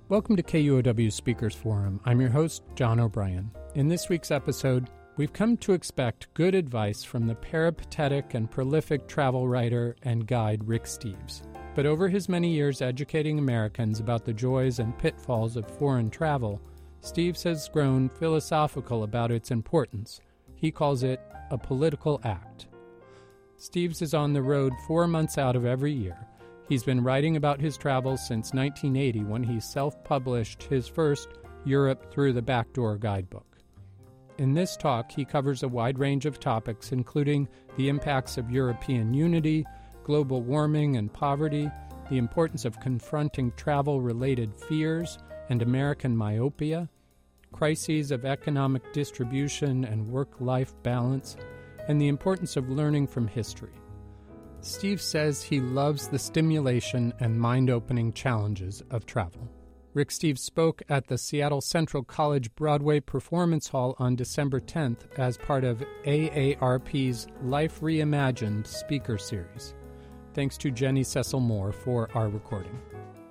Welcome to KUOW Speakers Forum. I'm your host, John O'Brien. In this week's episode, we've come to expect good advice from the peripatetic and prolific travel writer and guide Rick Steves. But over his many years educating Americans about the joys and pitfalls of foreign travel, Steves has grown philosophical about its importance. He calls it a political act. Steves is on the road 4 months out of every year. He's been writing about his travels since 1980 when he self-published his first Europe Through the Backdoor guidebook. In this talk, he covers a wide range of topics, including the impacts of European unity, global warming and poverty, the importance of confronting travel-related fears and American myopia, crises of economic distribution and work-life balance, and the importance of learning from history. Steves says he loves the stimulation and mind-opening challenges of travel. Rick Steves spoke at the Seattle Central College Broadway Performance Hall on December 10th as part of AARP's Life Reimagined speaker series. Thanks to Jenny Cecil Moore for our recording.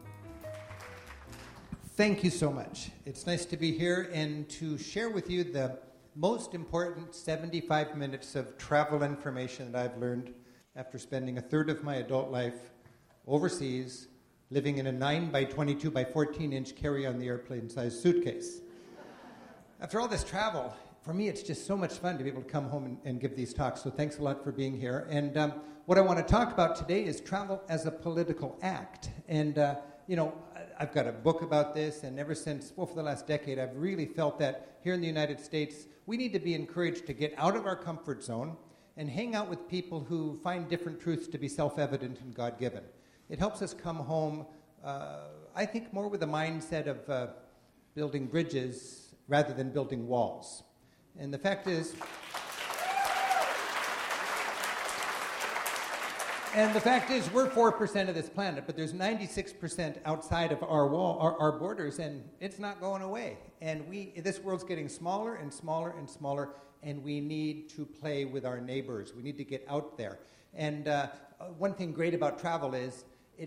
Thank you so much. It's nice to be here and to share with you the most important 75 minutes of travel information that I've learned after spending a third of my adult life overseas, living in a 9 by 22 by 14 inch carry-on-the-airplane size suitcase. After all this travel, for me it's just so much fun to be able to come home and give these talks, so thanks a lot for being here. And what I want to talk about today is travel as a political act. And, I've got a book about this, and ever since, for the last decade, I've really felt that here in the United States, we need to be encouraged to get out of our comfort zone and hang out with people who find different truths to be self-evident and God-given. It helps us come home, I think, more with a mindset of building bridges rather than building walls. And the fact is, we're 4% of this planet, but there's 96% outside of our borders, and it's not going away. And this world's getting smaller and smaller and smaller, and we need to play with our neighbors. We need to get out there. And one thing great about travel is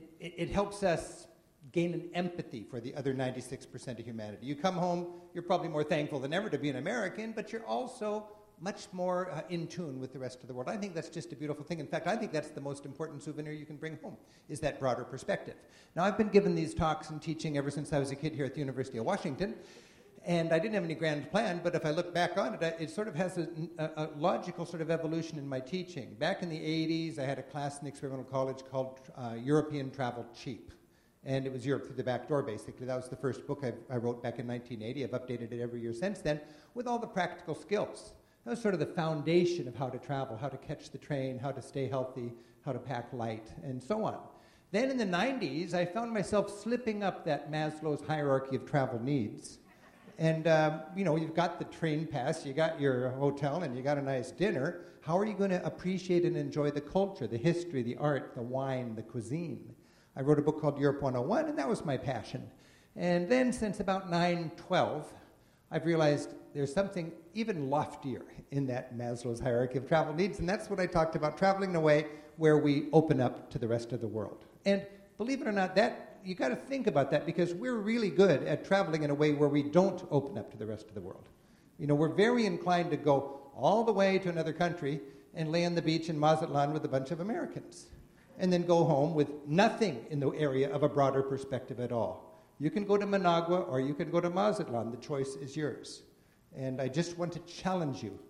it helps us gain an empathy for the other 96% of humanity. You come home, you're probably more thankful than ever to be an American, but you're also much more in tune with the rest of the world. I think that's just a beautiful thing. In fact, I think that's the most important souvenir you can bring home, is that broader perspective. Now, I've been giving these talks and teaching ever since I was a kid here at the University of Washington, and I didn't have any grand plan, but if I look back on it, it sort of has a logical sort of evolution in my teaching. Back in the 80s, I had a class in the experimental college called European Travel Cheap. And it was Europe Through the Backdoor, basically. That was the first book I wrote back in 1980. I've updated it every year since then with all the practical skills. That was sort of the foundation of how to travel, how to catch the train, how to stay healthy, how to pack light, and so on. Then in the 90s, I found myself slipping up that Maslow's hierarchy of travel needs. And, you've got the train pass, you got your hotel, and you got a nice dinner. How are you going to appreciate and enjoy the culture, the history, the art, the wine, the cuisine? I wrote a book called Europe 101, and that was my passion. And then since about 9/12, I've realized there's something even loftier in that Maslow's hierarchy of travel needs, and that's what I talked about, traveling in a way where we open up to the rest of the world. And believe it or not, you got to think about that, because we're really good at traveling in a way where we don't open up to the rest of the world. We're very inclined to go all the way to another country and lay on the beach in Mazatlan with a bunch of Americans, and then go home with nothing in the area of a broader perspective at all. You can go to Managua or you can go to Mazatlan. The choice is yours. And I just want to challenge you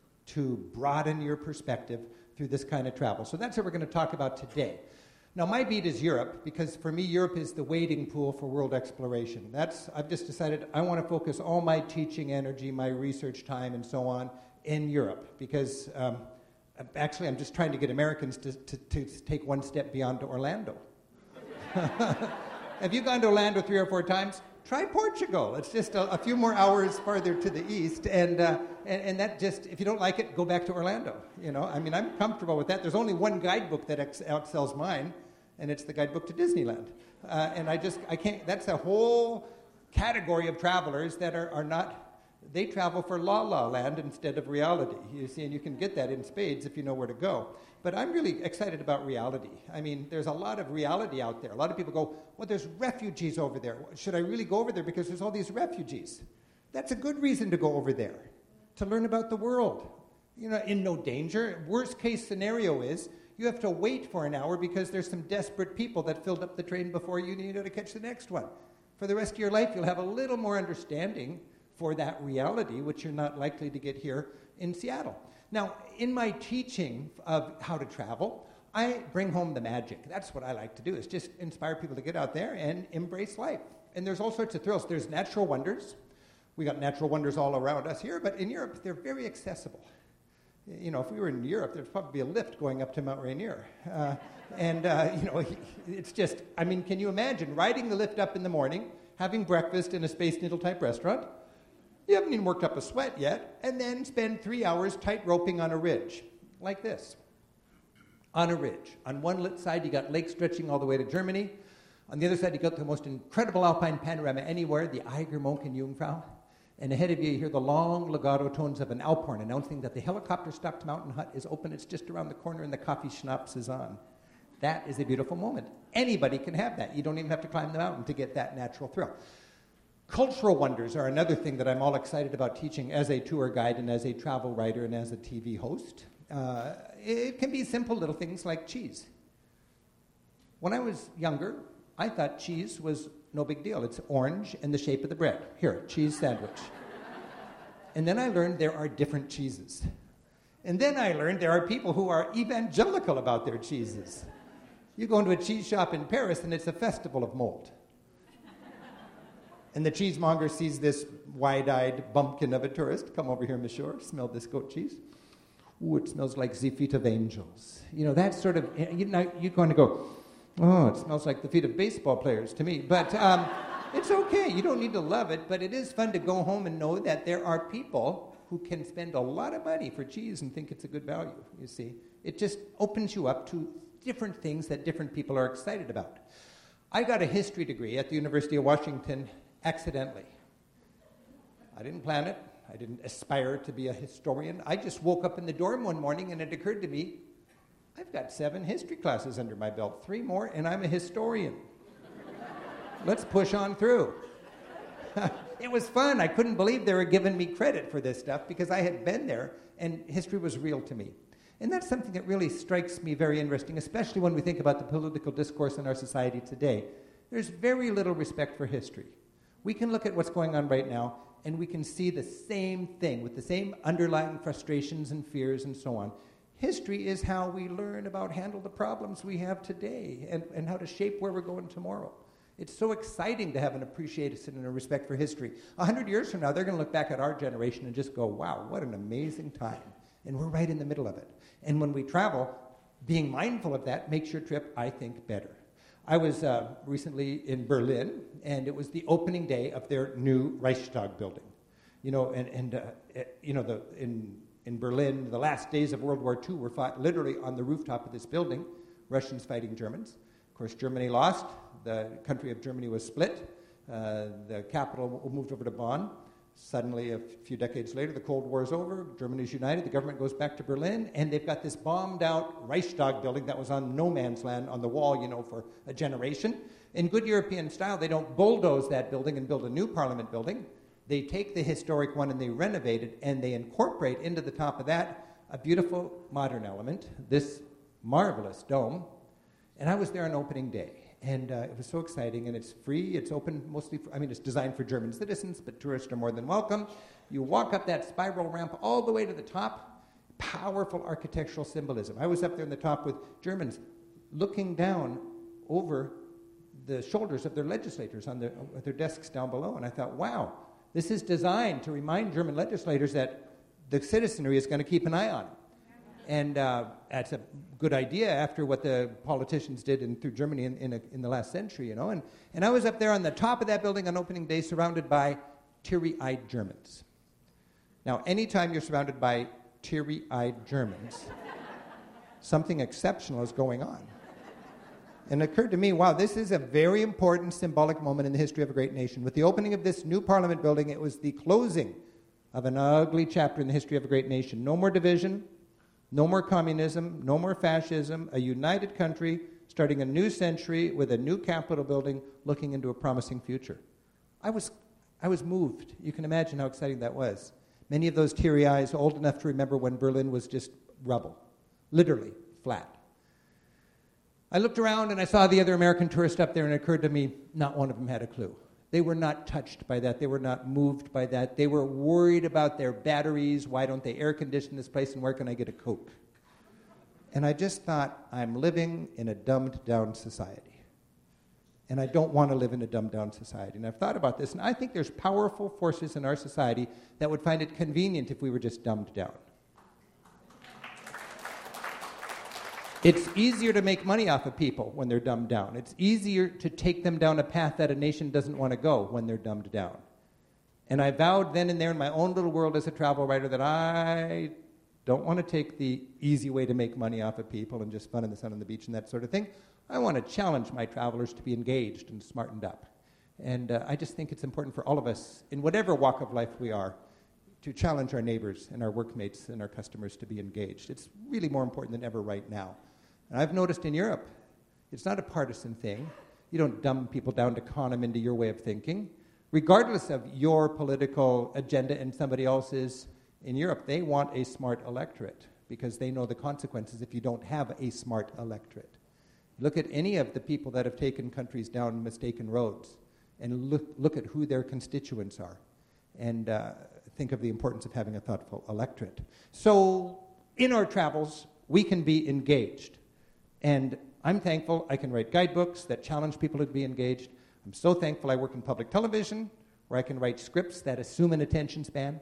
to broaden your perspective through this kind of travel. So that's what we're going to talk about today. Now, my beat is Europe, because for me, Europe is the wading pool for world exploration. I've just decided I want to focus all my teaching energy, my research time, and so on in Europe, because actually I'm just trying to get Americans to take one step beyond to Orlando. Have you gone to Orlando 3 or 4 times? Try Portugal. It's just a few more hours farther to the east, and that just, if you don't like it, go back to Orlando. I'm comfortable with that. There's only one guidebook that outsells mine, and it's the guidebook to Disneyland. And I can't. That's a whole category of travelers that are not They travel for la-la land instead of reality, you see, and you can get that in spades if you know where to go. But I'm really excited about reality. I mean, there's a lot of reality out there. A lot of people go, well, there's refugees over there. Should I really go over there because there's all these refugees? That's a good reason to go over there, to learn about the world. You know, in no danger. Worst case scenario is you have to wait for an hour because there's some desperate people that filled up the train before you need to catch the next one. For the rest of your life, you'll have a little more understanding for that reality, which you're not likely to get here in Seattle. Now, in my teaching of how to travel, I bring home the magic. That's what I like to do, is just inspire people to get out there and embrace life. And there's all sorts of thrills. There's natural wonders. We got natural wonders all around us here, but in Europe, they're very accessible. You know, if we were in Europe, there'd probably be a lift going up to Mount Rainier. It's just, I mean, can you imagine riding the lift up in the morning, having breakfast in a Space Needle type restaurant? You haven't even worked up a sweat yet, and then spend 3 hours tight roping on a ridge, like this. On a ridge. On one side, you got lake stretching all the way to Germany. On the other side, you got the most incredible alpine panorama anywhere, the Eiger Monken Jungfrau. And ahead of you, you hear the long legato tones of an Alphorn announcing that the helicopter-stocked mountain hut is open. It's just around the corner, and the coffee schnapps is on. That is a beautiful moment. Anybody can have that. You don't even have to climb the mountain to get that natural thrill. Cultural wonders are another thing that I'm all excited about teaching as a tour guide and as a travel writer and as a TV host. It can be simple little things like cheese. When I was younger, I thought cheese was no big deal. It's orange and the shape of the bread. Here, cheese sandwich. And then I learned there are different cheeses. And then I learned there are people who are evangelical about their cheeses. You go into a cheese shop in Paris and it's a festival of mold. And the cheesemonger sees this wide-eyed bumpkin of a tourist. Come over here, monsieur. Smell this goat cheese. Ooh, it smells like the feet of angels. You know, that sort of, you're going to go, oh, it smells like the feet of baseball players to me. But it's okay. You don't need to love it. But it is fun to go home and know that there are people who can spend a lot of money for cheese and think it's a good value, you see. It just opens you up to different things that different people are excited about. I got a history degree at the University of Washington accidentally. I didn't plan it. I didn't aspire to be a historian. I just woke up in the dorm one morning and it occurred to me, I've got 7 history classes under my belt, 3 more, and I'm a historian. Let's push on through. It was fun. I couldn't believe they were giving me credit for this stuff because I had been there and history was real to me. And that's something that really strikes me very interesting, especially when we think about the political discourse in our society today. There's very little respect for history. We can look at what's going on right now, and we can see the same thing with the same underlying frustrations and fears and so on. History is how we learn about handle the problems we have today and how to shape where we're going tomorrow. It's so exciting to have an appreciation and a respect for history. 100 years from now, they're going to look back at our generation and just go, wow, what an amazing time. And we're right in the middle of it. And when we travel, being mindful of that makes your trip, I think, better. I was recently in Berlin, and it was the opening day of their new Reichstag building. You know, in Berlin, the last days of World War II were fought literally on the rooftop of this building, Russians fighting Germans. Of course, Germany lost. The country of Germany was split. The capital moved over to Bonn. Suddenly, a few decades later, the Cold War is over. Germany's united. The government goes back to Berlin, and they've got this bombed-out Reichstag building that was on no man's land on the wall, you know, for a generation. In good European style, they don't bulldoze that building and build a new parliament building. They take the historic one and they renovate it, and they incorporate into the top of that a beautiful modern element, this marvelous dome. And I was there on opening day. And it was so exciting, and it's free. It's open mostly, it's designed for German citizens, but tourists are more than welcome. You walk up that spiral ramp all the way to the top. Powerful architectural symbolism. I was up there in the top with Germans looking down over the shoulders of their legislators on their desks down below, and I thought, wow, this is designed to remind German legislators that the citizenry is going to keep an eye on them. And that's a good idea after what the politicians did through Germany in the last century, you know. And I was up there on the top of that building on opening day surrounded by teary-eyed Germans. Now, anytime you're surrounded by teary-eyed Germans, something exceptional is going on. And it occurred to me, wow, this is a very important symbolic moment in the history of a great nation. With the opening of this new parliament building, it was the closing of an ugly chapter in the history of a great nation. No more division, no more communism, no more fascism, a united country starting a new century with a new Capitol building looking into a promising future. I was moved. You can imagine how exciting that was. Many of those teary eyes old enough to remember when Berlin was just rubble, literally flat. I looked around and I saw the other American tourists up there, and it occurred to me, not one of them had a clue. They were not touched by that. They were not moved by that. They were worried about their batteries. Why don't they air condition this place, and where can I get a Coke? And I just thought, I'm living in a dumbed-down society. And I don't want to live in a dumbed-down society. And I've thought about this, and I think there's powerful forces in our society that would find it convenient if we were just dumbed down. It's easier to make money off of people when they're dumbed down. It's easier to take them down a path that a nation doesn't want to go when they're dumbed down. And I vowed then and there in my own little world as a travel writer that I don't want to take the easy way to make money off of people and just fun in the sun on the beach and that sort of thing. I want to challenge my travelers to be engaged and smartened up. And I just think it's important for all of us, in whatever walk of life we are, to challenge our neighbors and our workmates and our customers to be engaged. It's really more important than ever right now. And I've noticed in Europe, it's not a partisan thing. You don't dumb people down to con them into your way of thinking. Regardless of your political agenda and somebody else's, in Europe, they want a smart electorate because they know the consequences if you don't have a smart electorate. Look at any of the people that have taken countries down mistaken roads and look at who their constituents are and think of the importance of having a thoughtful electorate. So in our travels, we can be engaged. And I'm thankful I can write guidebooks that challenge people to be engaged. I'm so thankful I work in public television where I can write scripts that assume an attention span,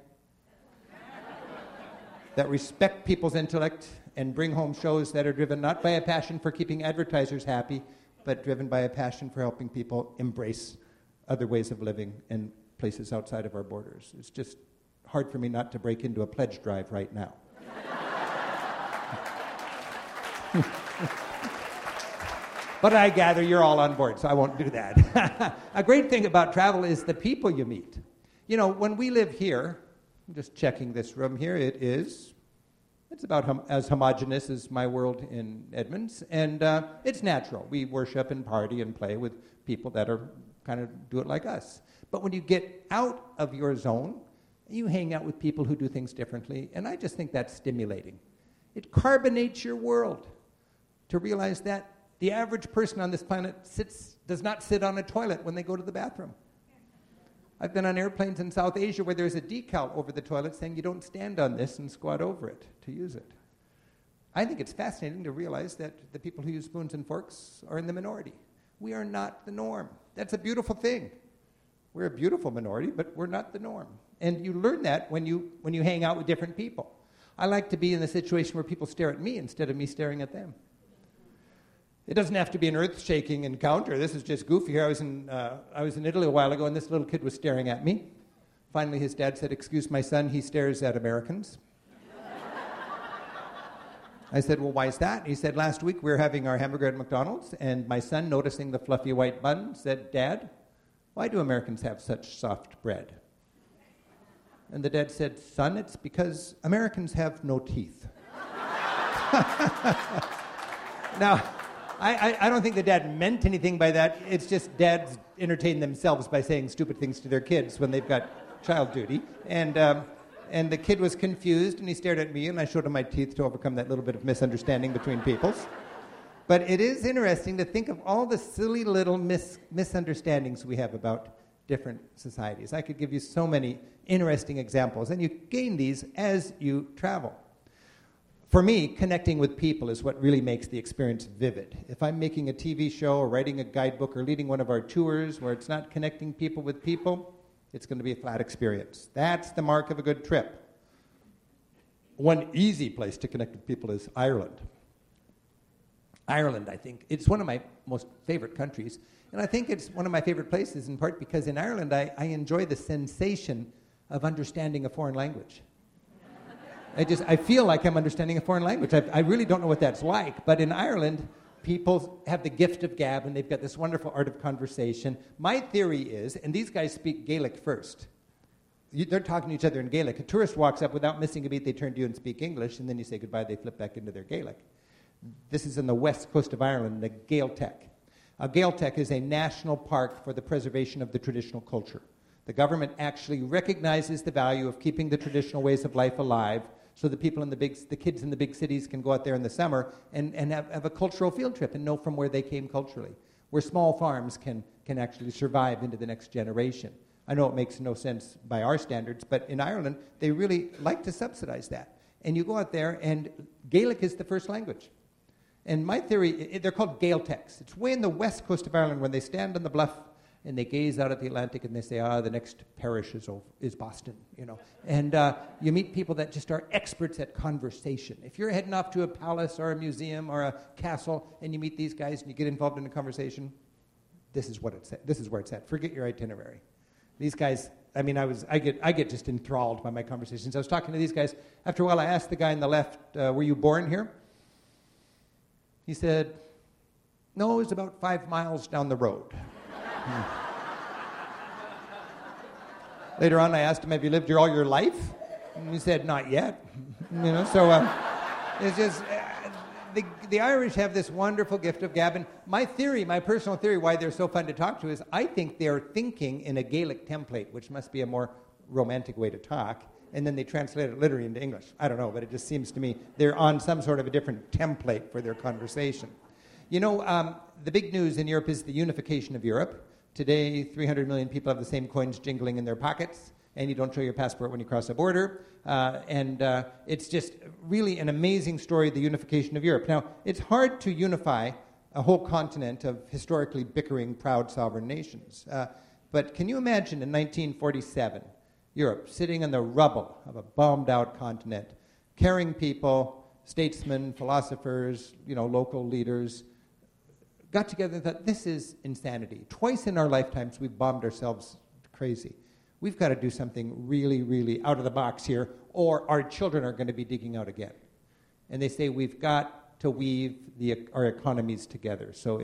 that respect people's intellect and bring home shows that are driven not by a passion for keeping advertisers happy, but driven by a passion for helping people embrace other ways of living and places outside of our borders. It's just hard for me not to break into a pledge drive right now. But I gather you're all on board, so I won't do that. A great thing about travel is the people you meet. You know, when we live here, I'm just checking this room here, it's about as homogenous as my world in Edmonds, and it's natural. We worship and party and play with people that are kind of do it like us. But when you get out of your zone, you hang out with people who do things differently, and I just think that's stimulating. It carbonates your world to realize that the average person on this planet does not sit on a toilet when they go to the bathroom. I've been on airplanes in South Asia where there's a decal over the toilet saying you don't stand on this and squat over it to use it. I think it's fascinating to realize that the people who use spoons and forks are in the minority. We are not the norm. That's a beautiful thing. We're a beautiful minority, but we're not the norm. And you learn that when you hang out with different people. I like to be in the situation where people stare at me instead of me staring at them. It doesn't have to be an earth-shaking encounter. This is just goofy. I was in Italy a while ago, and this little kid was staring at me. Finally, his dad said, "Excuse my son, he stares at Americans." I said, "Well, why is that?" He said, "Last week we were having our hamburger at McDonald's, and my son, noticing the fluffy white bun, said, 'Dad, why do Americans have such soft bread?' And the dad said, 'Son, it's because Americans have no teeth.'" Now, I don't think the dad meant anything by that. It's just dads entertain themselves by saying stupid things to their kids when they've got child duty. And the kid was confused, and he stared at me, and I showed him my teeth to overcome that little bit of misunderstanding between peoples. But it is interesting to think of all the silly little misunderstandings we have about different societies. I could give you so many interesting examples, and you gain these as you travel. For me, connecting with people is what really makes the experience vivid. If I'm making a TV show or writing a guidebook or leading one of our tours where it's not connecting people with people, it's going to be a flat experience. That's the mark of a good trip. One easy place to connect with people is Ireland. Ireland, I think, it's one of my most favorite countries. And I think it's one of my favorite places in part because in Ireland I enjoy the sensation of understanding a foreign language. I feel like I'm understanding a foreign language. I really don't know what that's like, but in Ireland, people have the gift of gab, and they've got this wonderful art of conversation. My theory is, and these guys speak Gaelic first, they're talking to each other in Gaelic. A tourist walks up without missing a beat, they turn to you and speak English, and then you say goodbye, they flip back into their Gaelic. This is in the west coast of Ireland, the Gaeltacht. Gaeltacht is a national park for the preservation of the traditional culture. The government actually recognizes the value of keeping the traditional ways of life alive, so the people in the kids in the big cities can go out there in the summer and have a cultural field trip and know from where they came culturally, where small farms can actually survive into the next generation. I know it makes no sense by our standards, but in Ireland, they really like to subsidize that. And you go out there, and Gaelic is the first language. And my theory, they're called Gaeltachts. It's way in the west coast of Ireland when they stand on the bluff and they gaze out at the Atlantic and they say, the next parish is Boston, you know. And you meet people that just are experts at conversation. If you're heading off to a palace or a museum or a castle and you meet these guys and you get involved in a conversation, this is where it's at. Forget your itinerary. These guys, I mean, I get just enthralled by my conversations. I was talking to these guys. After a while, I asked the guy on the left, were you born here? He said, no, it's about 5 miles down the road. Later on, I asked him, have you lived here all your life? And he said, not yet. So it's just... The Irish have this wonderful gift of gab, and my personal theory, why they're so fun to talk to is I think they're thinking in a Gaelic template, which must be a more romantic way to talk, and then they translate it literally into English. I don't know, but it just seems to me they're on some sort of a different template for their conversation. The big news in Europe is the unification of Europe. Today, 300 million people have the same coins jingling in their pockets, and you don't show your passport when you cross a border. It's just really an amazing story, the unification of Europe. Now, it's hard to unify a whole continent of historically bickering, proud sovereign nations. But can you imagine in 1947, Europe sitting in the rubble of a bombed-out continent, caring people, statesmen, philosophers, local leaders, got together and thought, this is insanity. Twice in our lifetimes, we've bombed ourselves crazy. We've got to do something really, really out of the box here, or our children are going to be digging out again. And they say we've got to weave our economies together. So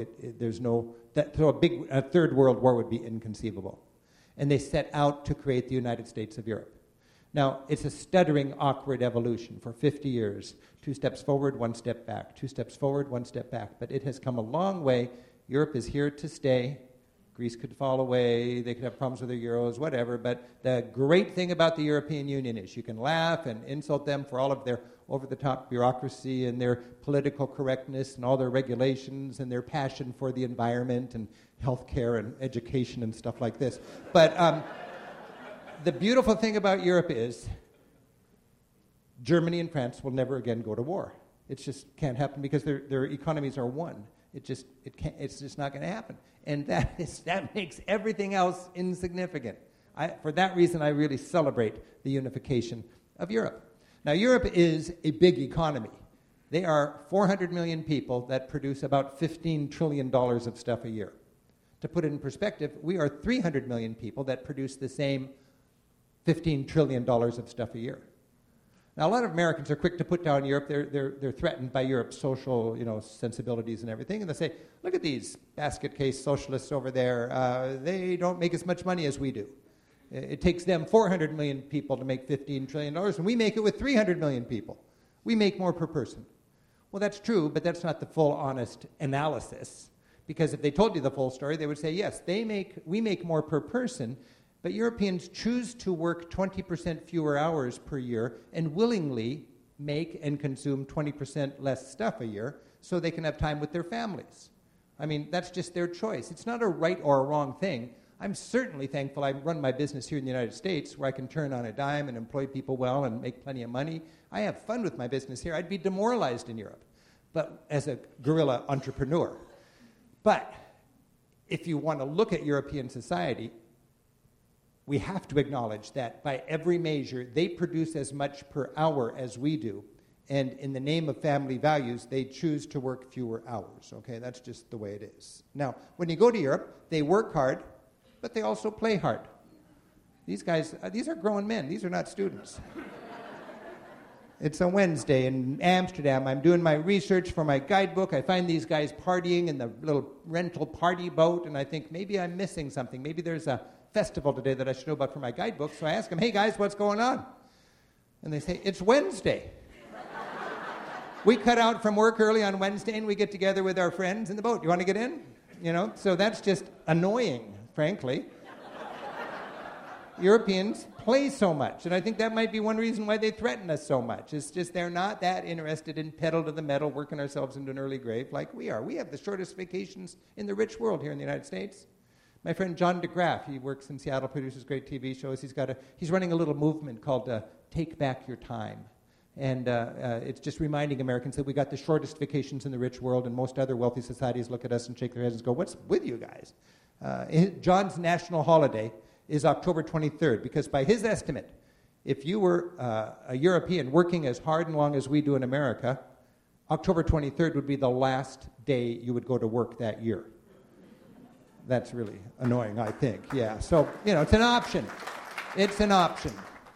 a third world war would be inconceivable. And they set out to create the United States of Europe. Now, it's a stuttering, awkward evolution for 50 years. 2 steps forward, 1 step back. 2 steps forward, 1 step back. But it has come a long way. Europe is here to stay. Greece could fall away, they could have problems with their euros, whatever, but the great thing about the European Union is you can laugh and insult them for all of their over-the-top bureaucracy and their political correctness and all their regulations and their passion for the environment and healthcare and education and stuff like this. But the beautiful thing about Europe is Germany and France will never again go to war. It just can't happen because their economies are one. It's just not going to happen. And that makes everything else insignificant. For that reason, I really celebrate the unification of Europe. Now, Europe is a big economy. They are 400 million people that produce about $15 trillion of stuff a year. To put it in perspective, we are 300 million people that produce the same $15 trillion of stuff a year. Now, a lot of Americans are quick to put down Europe. They're threatened by Europe's social, sensibilities and everything, and they say, "Look at these basket case socialists over there. They don't make as much money as we do. It takes them 400 million people to make $15 trillion, and we make it with 300 million people. We make more per person." Well, that's true, but that's not the full, honest analysis. Because if they told you the full story, they would say, yes, we make more per person. But Europeans choose to work 20% fewer hours per year and willingly make and consume 20% less stuff a year so they can have time with their families. I mean, that's just their choice. It's not a right or a wrong thing. I'm certainly thankful I run my business here in the United States where I can turn on a dime and employ people well and make plenty of money. I have fun with my business here. I'd be demoralized in Europe, but as a guerrilla entrepreneur. But if you want to look at European society, we have to acknowledge that by every measure, they produce as much per hour as we do. And in the name of family values, they choose to work fewer hours. Okay, that's just the way it is. Now, when you go to Europe, they work hard, but they also play hard. These guys, these are grown men. These are not students. It's a Wednesday in Amsterdam. I'm doing my research for my guidebook. I find these guys partying in the little rental party boat, and I think maybe I'm missing something. Maybe there's a festival today that I should know about for my guidebook. So I ask them, hey guys, what's going on? And they say, it's Wednesday. We cut out from work early on Wednesday and we get together with our friends in the boat. You want to get in? So that's just annoying, frankly. Europeans play so much, and I think that might be one reason why they threaten us so much. It's just they're not that interested in pedal to the metal, working ourselves into an early grave like we are. We have the shortest vacations in the rich world here in the United States. My friend John DeGraff, he works in Seattle, produces great TV shows. He's running a little movement called Take Back Your Time. And it's just reminding Americans that we got the shortest vacations in the rich world, and most other wealthy societies look at us and shake their heads and go, what's with you guys? John's national holiday is October 23rd, because by his estimate, if you were a European working as hard and long as we do in America, October 23rd would be the last day you would go to work that year. That's really annoying, I think. Yeah, so, it's an option. It's an option.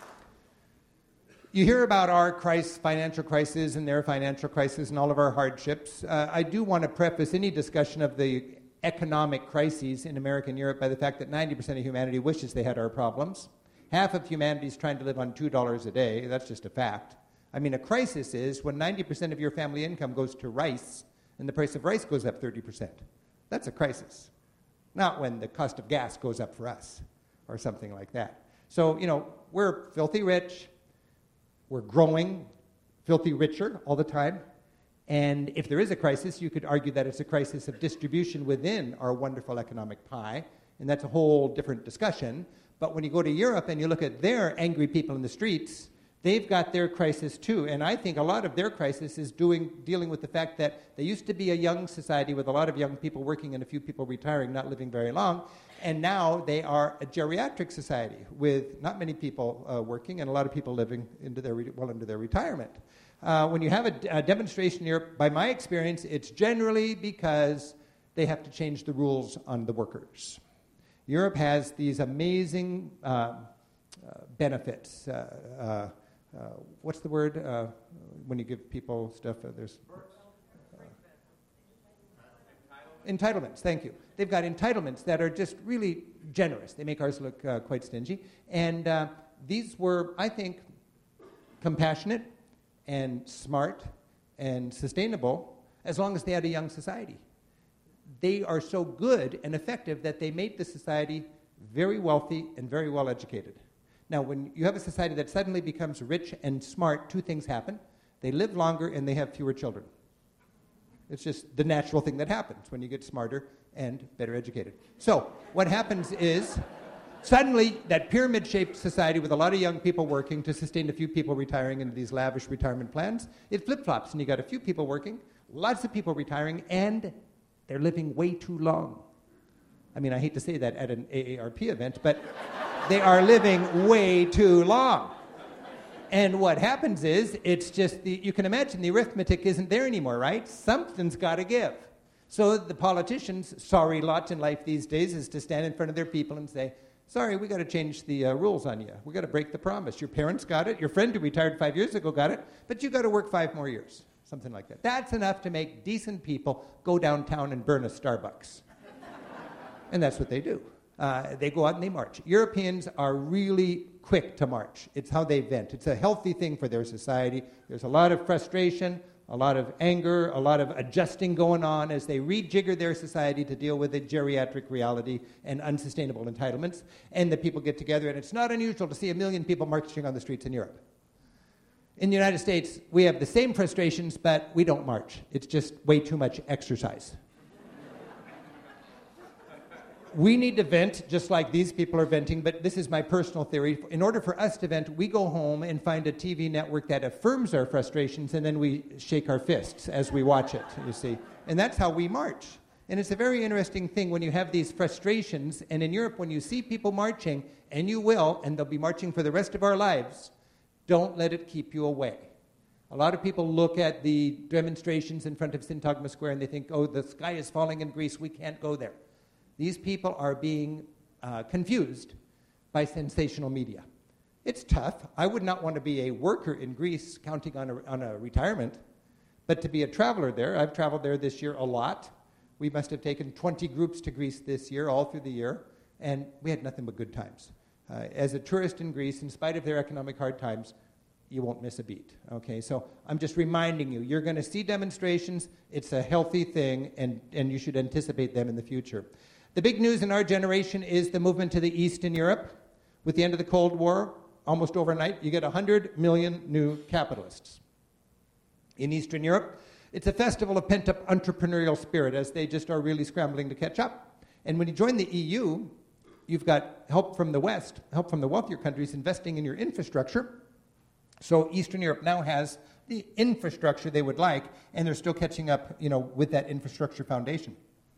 You hear about our financial crisis and their financial crisis and all of our hardships. I do want to preface any discussion of the economic crises in America and Europe by the fact that 90% of humanity wishes they had our problems. Half of humanity is trying to live on $2 a day. That's just a fact. I mean, a crisis is when 90% of your family income goes to rice and the price of rice goes up 30%. That's a crisis. Not when the cost of gas goes up for us or something like that. So, we're filthy rich. We're growing filthy richer all the time. And if there is a crisis, you could argue that it's a crisis of distribution within our wonderful economic pie, and that's a whole different discussion. But when you go to Europe and you look at their angry people in the streets, they've got their crisis too. And I think a lot of their crisis is dealing with the fact that they used to be a young society with a lot of young people working and a few people retiring, not living very long. And now they are a geriatric society with not many people working and a lot of people living into their retirement. When you have a demonstration here, by my experience, it's generally because they have to change the rules on the workers. Europe has these amazing benefits. What's the word when you give people stuff? There's entitlements. Thank you. They've got entitlements that are just really generous. They make ours look quite stingy. And these were, I think, compassionate and smart and sustainable as long as they had a young society. They are so good and effective that they made the society very wealthy and very well educated. Now, when you have a society that suddenly becomes rich and smart, two things happen. They live longer and they have fewer children. It's just the natural thing that happens when you get smarter and better educated. So what happens is suddenly that pyramid-shaped society with a lot of young people working to sustain a few people retiring into these lavish retirement plans, it flip-flops and you got a few people working, lots of people retiring, and they're living way too long. I mean, I hate to say that at an AARP event, but they are living way too long. And what happens is, it's just, you can imagine the arithmetic isn't there anymore, right? Something's got to give. So the politicians' sorry lot in life these days is to stand in front of their people and say, sorry, we got to change the rules on you. We got to break the promise. Your parents got it. Your friend who retired 5 years ago got it. But you got to work 5 more years. Something like that. That's enough to make decent people go downtown and burn a Starbucks. And that's what they do. They go out and they march. Europeans are really quick to march. It's how they vent. It's a healthy thing for their society. There's a lot of frustration, a lot of anger, a lot of adjusting going on as they rejigger their society to deal with a geriatric reality and unsustainable entitlements. And the people get together, and it's not unusual to see 1 million people marching on the streets in Europe. In the United States, we have the same frustrations, but we don't march. It's just way too much exercise. We need to vent just like these people are venting, but this is my personal theory. In order for us to vent, we go home and find a TV network that affirms our frustrations, and then we shake our fists as we watch it, you see. And that's how we march. And it's a very interesting thing when you have these frustrations, and in Europe, when you see people marching, and you will, and they'll be marching for the rest of our lives, don't let it keep you away. A lot of people look at the demonstrations in front of Syntagma Square, and they think, oh, the sky is falling in Greece, we can't go there. These people are being confused by sensational media. It's tough. I would not want to be a worker in Greece counting on a retirement, but to be a traveler there, I've traveled there this year a lot. We must have taken 20 groups to Greece this year, all through the year, and we had nothing but good times. As a tourist in Greece, in spite of their economic hard times, you won't miss a beat, okay? So I'm just reminding you, you're going to see demonstrations. It's a healthy thing, and you should anticipate them in the future. The big news in our generation is the movement to the east in Europe. With the end of the Cold War, almost overnight, you get 100 million new capitalists. In Eastern Europe, it's a festival of pent-up entrepreneurial spirit as they just are really scrambling to catch up. And when you join the EU, you've got help from the West, help from the wealthier countries investing in your infrastructure. So Eastern Europe now has the infrastructure they would like, and they're still catching up, with that infrastructure foundation.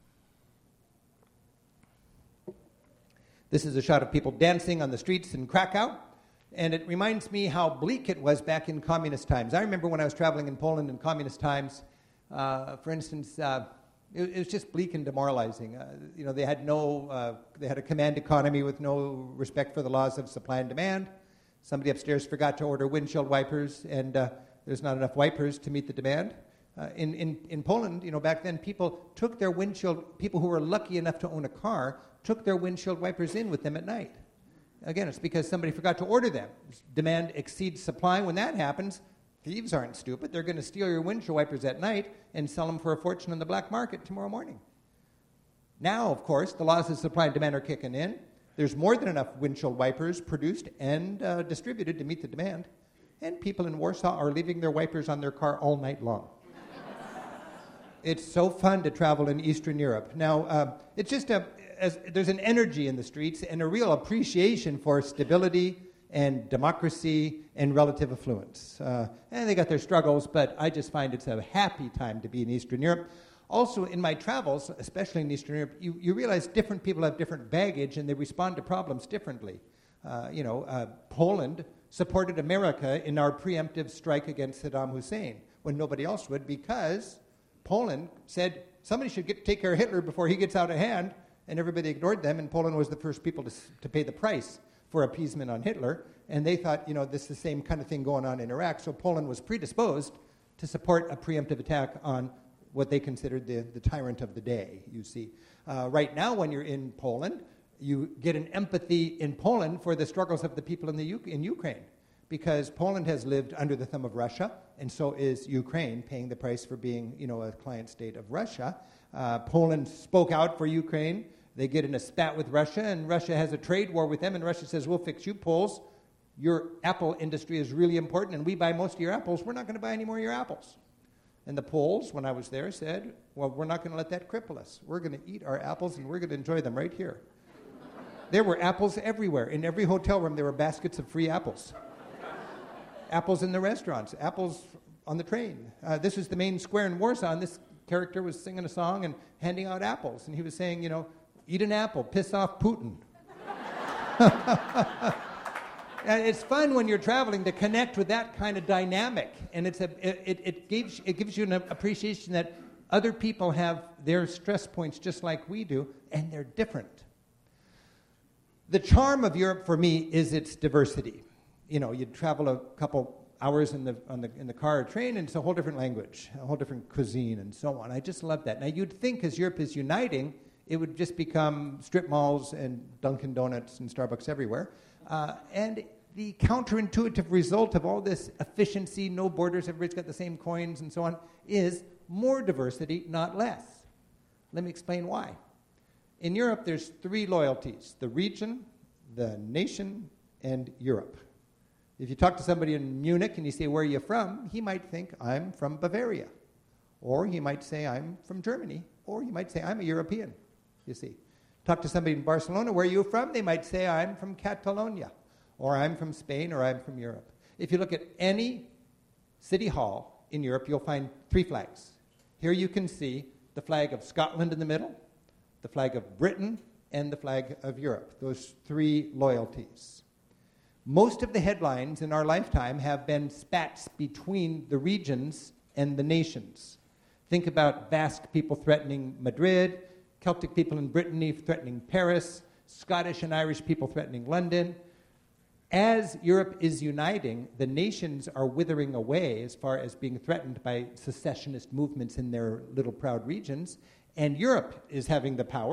This is a shot of people dancing on the streets in Krakow, and it reminds me how bleak it was back in communist times. I remember when I was traveling in Poland in communist times, for instance, it was just bleak and demoralizing. They had a command economy with no respect for the laws of supply and demand. Somebody upstairs forgot to order windshield wipers, and there's not enough wipers to meet the demand. In Poland, back then, people who were lucky enough to own a car, took their windshield wipers in with them at night. Again, it's because somebody forgot to order them. Demand exceeds supply. When that happens, thieves aren't stupid. They're going to steal your windshield wipers at night and sell them for a fortune on the black market tomorrow morning. Now, of course, the laws of supply and demand are kicking in. There's more than enough windshield wipers produced and distributed to meet the demand. And people in Warsaw are leaving their wipers on their car all night long. It's so fun to travel in Eastern Europe. Now, it's just there's an energy in the streets and a real appreciation for stability and democracy and relative affluence. And they got their struggles, but I just find it's a happy time to be in Eastern Europe. Also, in my travels, especially in Eastern Europe, you realize different people have different baggage and they respond to problems differently. Poland supported America in our preemptive strike against Saddam Hussein when nobody else would, because Poland said somebody should take care of Hitler before he gets out of hand, and everybody ignored them, and Poland was the first people to pay the price for appeasement on Hitler, and they thought, this is the same kind of thing going on in Iraq, so Poland was predisposed to support a preemptive attack on what they considered the tyrant of the day, you see. Right now, when you're in Poland, you get an empathy in Poland for the struggles of the people in Ukraine, because Poland has lived under the thumb of Russia, and so is Ukraine, paying the price for being, a client state of Russia. Poland spoke out for Ukraine. They get in a spat with Russia, and Russia has a trade war with them, and Russia says, we'll fix you Poles. Your apple industry is really important, and we buy most of your apples. We're not going to buy any more of your apples. And the Poles, when I was there, said, well, we're not going to let that cripple us. We're going to eat our apples, and we're going to enjoy them right here. There were apples everywhere. In every hotel room, there were baskets of free apples. Apples in the restaurants, apples on the train. This was the main square in Warsaw, and this character was singing a song and handing out apples. And he was saying, eat an apple, piss off Putin. And it's fun when you're traveling to connect with that kind of dynamic. And it gives you an appreciation that other people have their stress points just like we do, and they're different. The charm of Europe for me is its diversity. You travel a couple hours in the car or train, and it's a whole different language, a whole different cuisine, and so on. I just love that. Now, you'd think as Europe is uniting, it would just become strip malls and Dunkin' Donuts and Starbucks everywhere. And the counterintuitive result of all this efficiency, no borders, everybody's got the same coins, and so on, is more diversity, not less. Let me explain why. In Europe, there's three loyalties: the region, the nation, and Europe. If you talk to somebody in Munich and you say, where are you from? He might think, I'm from Bavaria. Or he might say, I'm from Germany. Or he might say, I'm a European, you see. Talk to somebody in Barcelona, where are you from? They might say, I'm from Catalonia. Or I'm from Spain, or I'm from Europe. If you look at any city hall in Europe, you'll find three flags. Here you can see the flag of Scotland in the middle, the flag of Britain, and the flag of Europe. Those three loyalties. Most of the headlines in our lifetime have been spats between the regions and the nations. Think about Basque people threatening Madrid, Celtic people in Brittany threatening Paris, Scottish and Irish people threatening London. As Europe is uniting, the nations are withering away as far as being threatened by secessionist movements in their little proud regions, and Europe is having the power,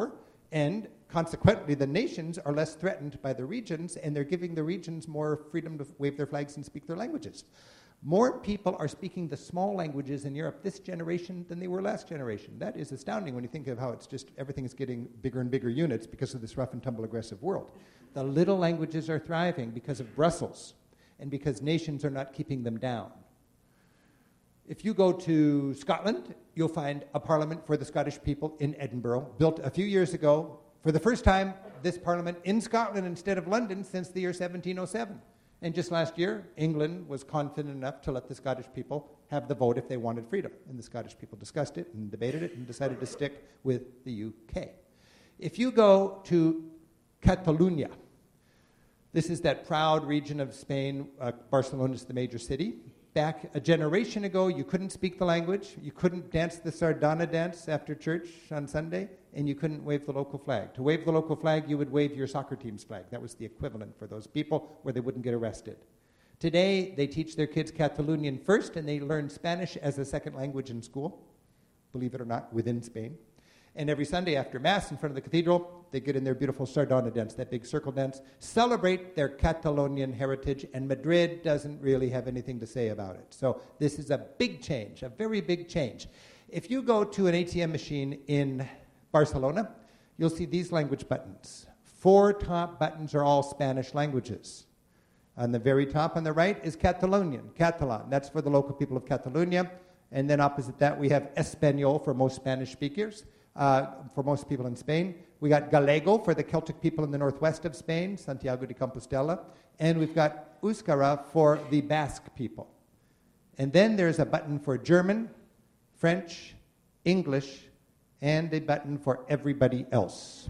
And consequently, the nations are less threatened by the regions, and they're giving the regions more freedom to wave their flags and speak their languages. More people are speaking the small languages in Europe this generation than they were last generation. That is astounding when you think of how it's just everything is getting bigger and bigger units because of this rough and tumble aggressive world. The little languages are thriving because of Brussels and because nations are not keeping them down. If you go to Scotland, you'll find a parliament for the Scottish people in Edinburgh, built a few years ago. For the first time, this parliament in Scotland instead of London since the year 1707. And just last year, England was confident enough to let the Scottish people have the vote if they wanted freedom. And the Scottish people discussed it and debated it and decided to stick with the UK. If you go to Catalonia, this is that proud region of Spain. Barcelona is the major city. Back a generation ago, you couldn't speak the language, you couldn't dance the Sardana dance after church on Sunday, and you couldn't wave the local flag. To wave the local flag, you would wave your soccer team's flag. That was the equivalent for those people where they wouldn't get arrested. Today, they teach their kids Catalonian first, and they learn Spanish as a second language in school, believe it or not, within Spain. And every Sunday after Mass in front of the cathedral, they get in their beautiful Sardana dance, that big circle dance, celebrate their Catalonian heritage, and Madrid doesn't really have anything to say about it. So this is a big change, a very big change. If you go to an ATM machine in Barcelona, you'll see these language buttons. 4 top buttons are all Spanish languages. On the very top on the right is Catalan. That's for the local people of Catalonia. And then opposite that, we have Español for most Spanish speakers. For most people in Spain. We got Gallego for the Celtic people in the northwest of Spain, Santiago de Compostela. And we've got Euskara for the Basque people. And then there's a button for German, French, English, and a button for everybody else.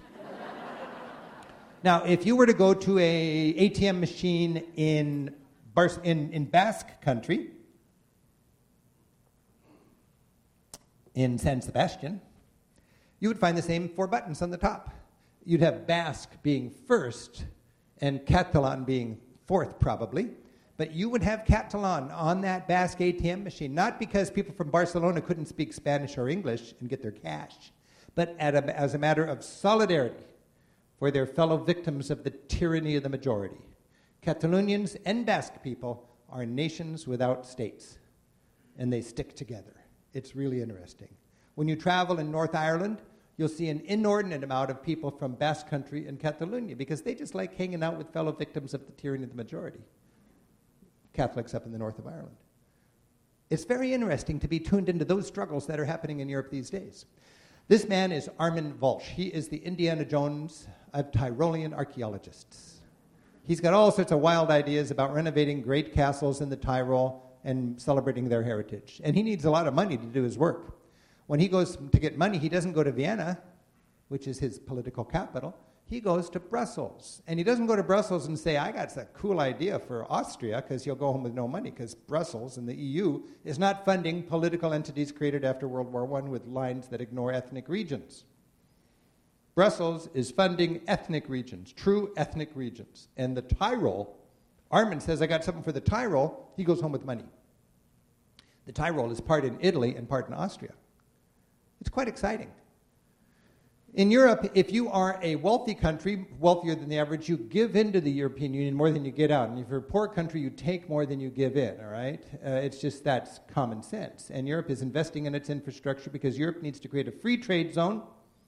Now, if you were to go to a ATM machine in Basque country, in San Sebastian, you would find the same 4 buttons on the top. You'd have Basque being first and Catalan being 4th probably, but you would have Catalan on that Basque ATM machine, not because people from Barcelona couldn't speak Spanish or English and get their cash, but as a matter of solidarity for their fellow victims of the tyranny of the majority. Catalonians and Basque people are nations without states, and they stick together. It's really interesting. When you travel in North Ireland, you'll see an inordinate amount of people from Basque Country and Catalonia because they just like hanging out with fellow victims of the tyranny of the majority. Catholics up in the north of Ireland. It's very interesting to be tuned into those struggles that are happening in Europe these days. This man is Armin Walsh. He is the Indiana Jones of Tyrolean archaeologists. He's got all sorts of wild ideas about renovating great castles in the Tyrol and celebrating their heritage. And he needs a lot of money to do his work. When he goes to get money, he doesn't go to Vienna, which is his political capital. He goes to Brussels. And he doesn't go to Brussels and say, I got a cool idea for Austria, because you'll go home with no money, because Brussels and the EU is not funding political entities created after World War I with lines that ignore ethnic regions. Brussels is funding ethnic regions, true ethnic regions. And the Tyrol, Armin says, I got something for the Tyrol. He goes home with money. The Tyrol is part in Italy and part in Austria. It's quite exciting. In Europe, if you are a wealthy country, wealthier than the average, you give into the European Union more than you get out. And if you're a poor country, you take more than you give in, all right? It's just that's common sense. And Europe is investing in its infrastructure because Europe needs to create a free trade zone,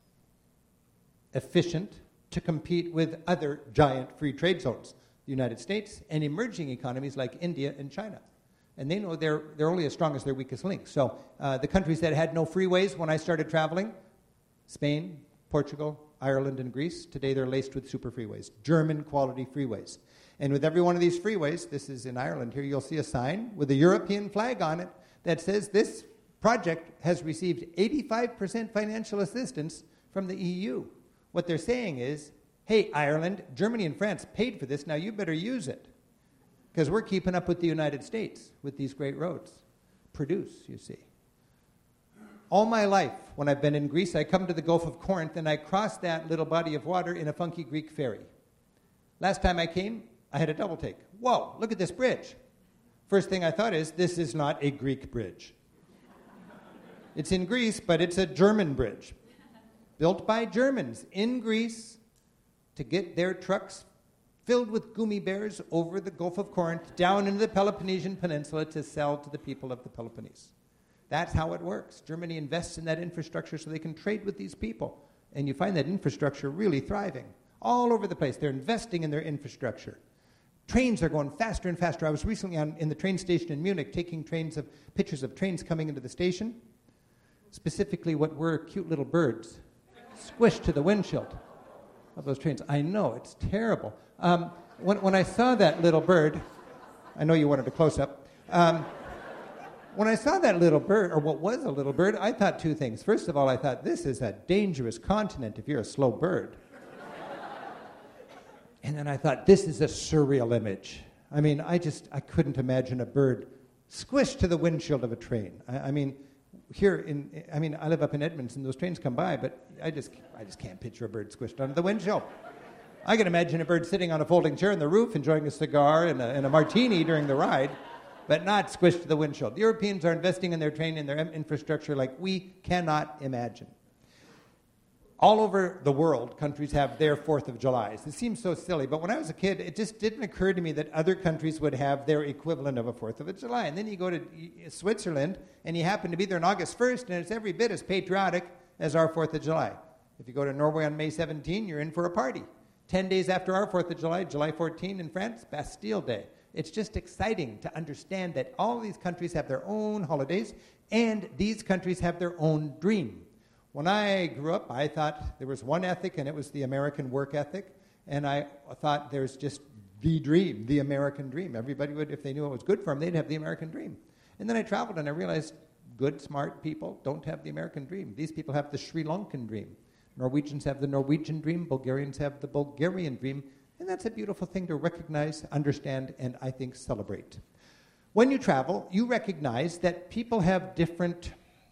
efficient, to compete with other giant free trade zones, the United States, and emerging economies like India and China. And they know they're only as strong as their weakest link. So the countries that had no freeways when I started traveling, Spain, Portugal, Ireland, and Greece, today they're laced with super freeways, German quality freeways. And with every one of these freeways, this is in Ireland here, you'll see a sign with a European flag on it that says this project has received 85% financial assistance from the EU. What they're saying is, hey, Ireland, Germany and France paid for this, now you better use it. Because we're keeping up with the United States with these great roads. Produce, you see. All my life, when I've been in Greece, I come to the Gulf of Corinth and I cross that little body of water in a funky Greek ferry. Last time I came, I had a double take. Whoa, look at this bridge. First thing I thought is, this is not a Greek bridge. It's in Greece, but it's a German bridge. built by Germans in Greece to get their trucks filled with gummy bears over the Gulf of Corinth down into the Peloponnesian Peninsula to sell to the people of the Peloponnese. That's how it works. Germany invests in that infrastructure so they can trade with these people. And you find that infrastructure really thriving all over the place. They're investing in their infrastructure. Trains are going faster and faster. I was recently in the train station in Munich taking pictures of trains coming into the station, specifically what were cute little birds squished to the windshield of those trains. I know, it's terrible. When I saw that little bird, I know you wanted a close-up. When I saw that little bird, or what was a little bird, I thought two things. First of all, I thought, this is a dangerous continent if you're a slow bird. And then I thought, this is a surreal image. I mean, I couldn't imagine a bird squished to the windshield of a train. I live up in Edmonton, those trains come by, but I just can't picture a bird squished onto the windshield. I can imagine a bird sitting on a folding chair on the roof, enjoying a cigar and a martini during the ride, but not squished to the windshield. The Europeans are investing in their train and their infrastructure like we cannot imagine. All over the world, countries have their 4th of July. It seems so silly, but when I was a kid, it just didn't occur to me that other countries would have their equivalent of a 4th of July. And then you go to Switzerland, and you happen to be there on August 1st, and it's every bit as patriotic as our 4th of July. If you go to Norway on May 17, you're in for a party. 10 days after our 4th of July, July 14 in France, Bastille Day. It's just exciting to understand that all of these countries have their own holidays, and these countries have their own dream. When I grew up, I thought there was one ethic, and it was the American work ethic, and I thought there's just the dream, the American dream. Everybody would, if they knew it was good for them, they'd have the American dream. And then I traveled, and I realized good, smart people don't have the American dream. These people have the Sri Lankan dream. Norwegians have the Norwegian dream, Bulgarians have the Bulgarian dream, and that's a beautiful thing to recognize, understand, and I think celebrate. When you travel, you recognize that people have different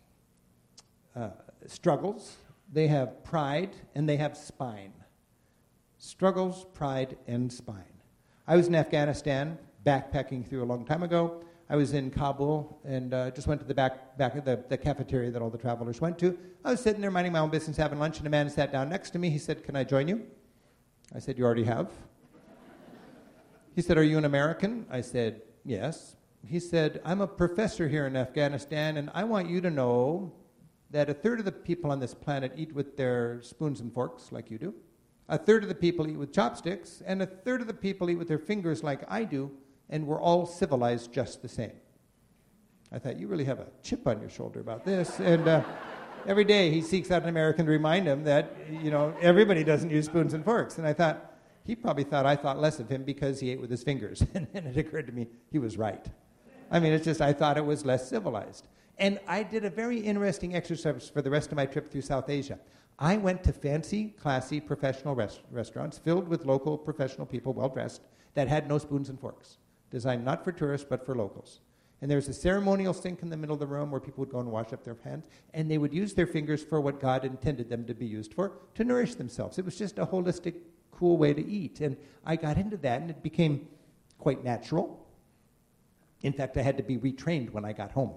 struggles. They have pride, and they have spine. Struggles, pride, and spine. I was in Afghanistan, backpacking through a long time ago. I was in Kabul and just went to the back of the cafeteria that all the travelers went to. I was sitting there minding my own business, having lunch, and a man sat down next to me. He said, "Can I join you?" I said, "You already have." He said, "Are you an American?" I said, "Yes." He said, "I'm a professor here in Afghanistan, and I want you to know that a third of the people on this planet eat with their spoons and forks like you do. A third of the people eat with chopsticks, and a third of the people eat with their fingers like I do, and we're all civilized just the same." I thought, you really have a chip on your shoulder about this. And every day he seeks out an American to remind him that, everybody doesn't use spoons and forks. And I thought, he probably thought I thought less of him because he ate with his fingers. And then it occurred to me, he was right. I mean, it's just I thought it was less civilized. And I did a very interesting exercise for the rest of my trip through South Asia. I went to fancy, classy, professional restaurants filled with local professional people, well-dressed, that had no spoons and forks, designed not for tourists but for locals. And there was a ceremonial sink in the middle of the room where people would go and wash up their hands, and they would use their fingers for what God intended them to be used for, to nourish themselves. It was just a holistic, cool way to eat. And I got into that, and it became quite natural. In fact, I had to be retrained when I got home.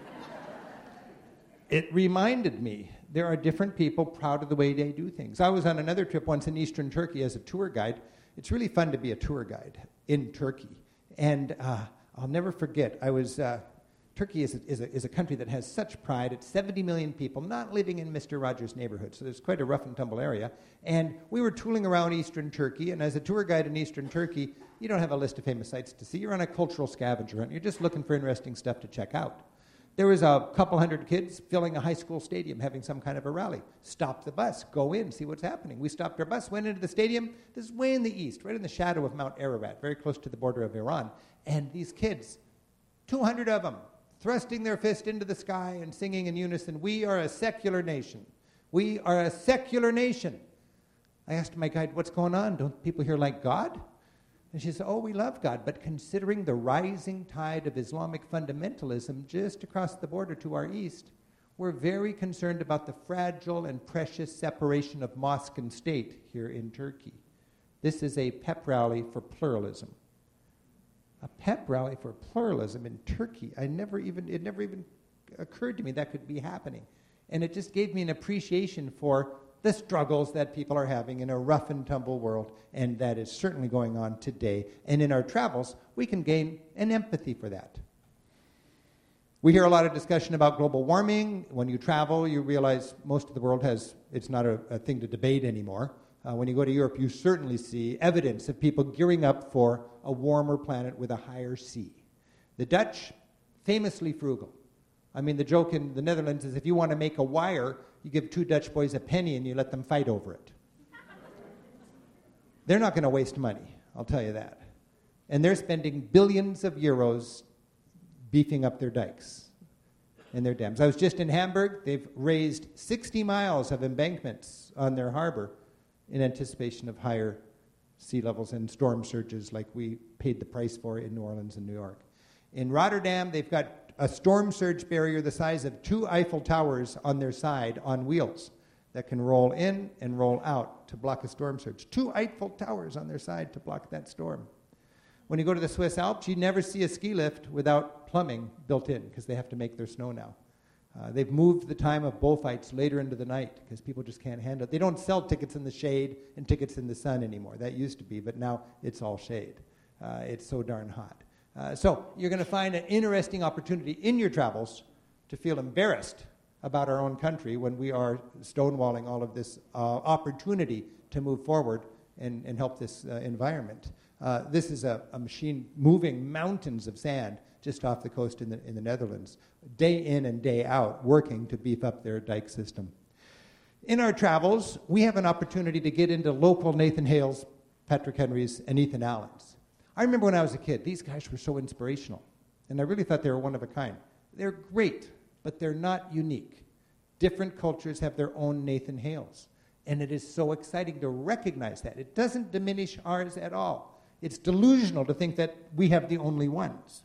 It reminded me there are different people proud of the way they do things. I was on another trip once in eastern Turkey as a tour guide. It's really fun to be a tour guide in Turkey. And I'll never forget, Turkey is a country that has such pride. It's 70 million people not living in Mr. Rogers' neighborhood, so there's quite a rough and tumble area. And we were tooling around eastern Turkey, and as a tour guide in eastern Turkey, you don't have a list of famous sites to see. You're on a cultural scavenger hunt. You're just looking for interesting stuff to check out. There was a couple hundred kids filling a high school stadium having some kind of a rally. Stop the bus, go in, see what's happening. We stopped our bus, went into the stadium. This is way in the east, right in the shadow of Mount Ararat, very close to the border of Iran. And these kids, 200 of them, thrusting their fist into the sky and singing in unison, "We are a secular nation. We are a secular nation." I asked my guide, "What's going on? Don't people here like God?" And she said, "Oh, we love God, but considering the rising tide of Islamic fundamentalism just across the border to our east, we're very concerned about the fragile and precious separation of mosque and state here in Turkey. This is a pep rally for pluralism." A pep rally for pluralism in Turkey. It never even occurred to me that could be happening. And it just gave me an appreciation for the struggles that people are having in a rough and tumble world, and that is certainly going on today. And in our travels, we can gain an empathy for that. We hear a lot of discussion about global warming. When you travel, you realize most of the world it's not a thing to debate anymore. When you go to Europe, you certainly see evidence of people gearing up for a warmer planet with a higher sea. The Dutch, famously frugal. I mean, the joke in the Netherlands is if you want to make a wire, you give 2 Dutch boys a penny and you let them fight over it. They're not going to waste money, I'll tell you that. And they're spending billions of euros beefing up their dikes and their dams. I was just in Hamburg. They've raised 60 miles of embankments on their harbor in anticipation of higher sea levels and storm surges like we paid the price for in New Orleans and New York. In Rotterdam, they've got a storm surge barrier the size of 2 Eiffel Towers on their side on wheels that can roll in and roll out to block a storm surge. 2 Eiffel Towers on their side to block that storm. When you go to the Swiss Alps, you never see a ski lift without plumbing built in because they have to make their snow now. They've moved the time of bullfights later into the night because people just can't handle it. They don't sell tickets in the shade and tickets in the sun anymore. That used to be, but now it's all shade. It's so darn hot. So you're going to find an interesting opportunity in your travels to feel embarrassed about our own country when we are stonewalling all of this opportunity to move forward and help this environment. This is a machine moving mountains of sand just off the coast in the Netherlands, day in and day out, working to beef up their dike system. In our travels, we have an opportunity to get into local Nathan Hales, Patrick Henrys, and Ethan Allens. I remember when I was a kid, these guys were so inspirational, and I really thought they were one of a kind. They're great, but they're not unique. Different cultures have their own Nathan Hales, and it is so exciting to recognize that. It doesn't diminish ours at all. It's delusional to think that we have the only ones.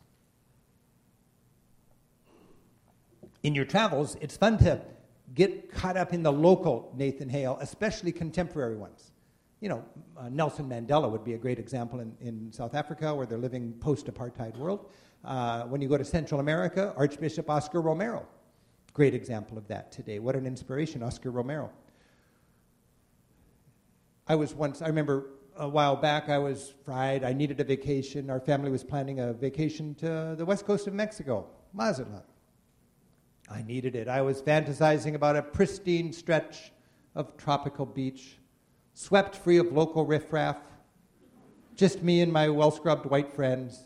In your travels, it's fun to get caught up in the local Nathan Hale, especially contemporary ones. You know, Nelson Mandela would be a great example in South Africa, where they're living post-apartheid world. When you go to Central America, Archbishop Oscar Romero, great example of that today. What an inspiration, Oscar Romero. I remember a while back, I was fried. I needed a vacation. Our family was planning a vacation to the west coast of Mexico, Mazatlan. I needed it. I was fantasizing about a pristine stretch of tropical beach, swept free of local riffraff, just me and my well-scrubbed white friends,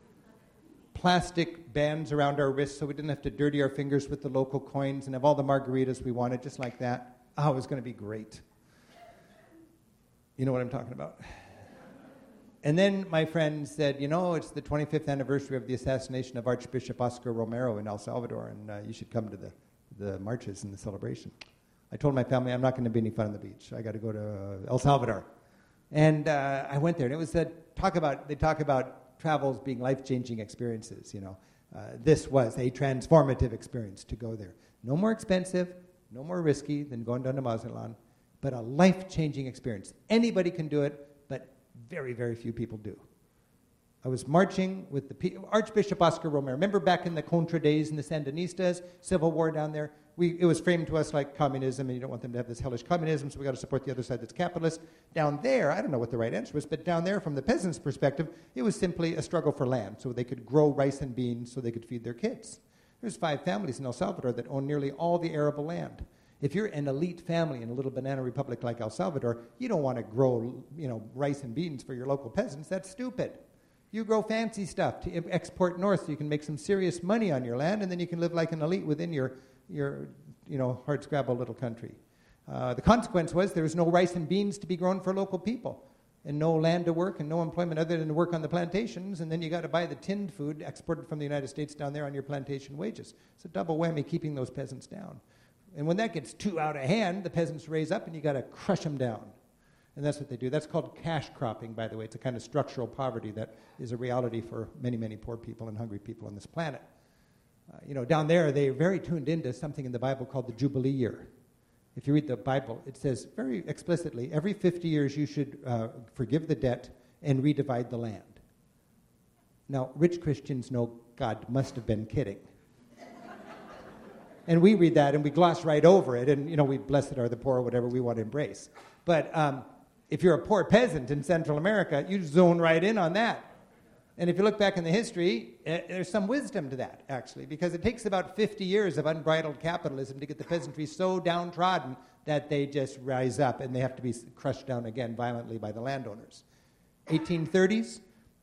plastic bands around our wrists so we didn't have to dirty our fingers with the local coins and have all the margaritas we wanted, just like that. Oh, it was going to be great. You know what I'm talking about. And then my friend said, you know, it's the 25th anniversary of the assassination of Archbishop Oscar Romero in El Salvador, and you should come to the marches and the celebration. I told my family I'm not going to be any fun on the beach. I got to go to El Salvador. And I went there, and it was they talk about travels being life-changing experiences, you know. This was a transformative experience to go there. No more expensive, no more risky than going down to Mazatlan, but a life-changing experience. Anybody can do it, but very, very few people do. I was marching with Archbishop Oscar Romero. Remember back in the Contra days and the Sandinistas, civil war down there? It was framed to us like communism, and you don't want them to have this hellish communism, so we got to support the other side that's capitalist. Down there, I don't know what the right answer was, but down there, from the peasants' perspective, it was simply a struggle for land, so they could grow rice and beans so they could feed their kids. There's 5 families in El Salvador that own nearly all the arable land. If you're an elite family in a little banana republic like El Salvador, you don't want to grow, rice and beans for your local peasants. That's stupid. You grow fancy stuff to export north so you can make some serious money on your land, and then you can live like an elite within your hard-scrabble little country. The consequence was there was no rice and beans to be grown for local people, and no land to work, and no employment other than to work on the plantations, and then you got to buy the tinned food exported from the United States down there on your plantation wages. It's a double whammy keeping those peasants down. And when that gets too out of hand, the peasants raise up, and you got to crush them down. And that's what they do. That's called cash cropping, by the way. It's a kind of structural poverty that is a reality for many, many poor people and hungry people on this planet. Down there, they're very tuned into something in the Bible called the Jubilee year. If you read the Bible, it says very explicitly, every 50 years you should forgive the debt and redivide the land. Now, rich Christians know God must have been kidding. And we read that and we gloss right over it, and we blessed are the poor, or whatever we want to embrace. But if you're a poor peasant in Central America, you zone right in on that. And if you look back in the history, there's some wisdom to that, actually, because it takes about 50 years of unbridled capitalism to get the peasantry so downtrodden that they just rise up and they have to be crushed down again violently by the landowners. 1830s,